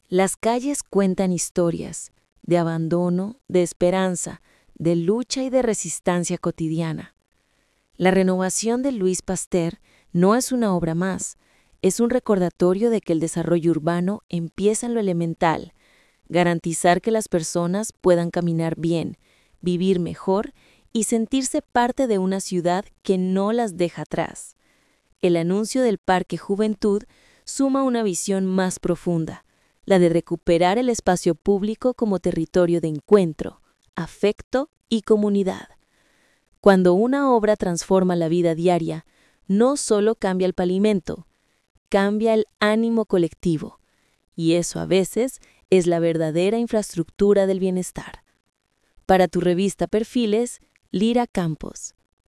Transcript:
Las calles cuentan historias de abandono, de esperanza, de lucha y de resistencia cotidiana. La renovación de Louis Pasteur no es una obra más, es un recordatorio de que el desarrollo urbano empieza en lo elemental, garantizar que las personas puedan caminar bien, vivir mejor y sentirse parte de una ciudad que no las deja atrás. El anuncio del Parque Juventud suma una visión más profunda, la de recuperar el espacio público como territorio de encuentro, afecto y comunidad. Cuando una obra transforma la vida diaria, no solo cambia el pavimento, cambia el ánimo colectivo, y eso a veces es la verdadera infraestructura del bienestar. Para tu revista Perfiles, Lira Campos.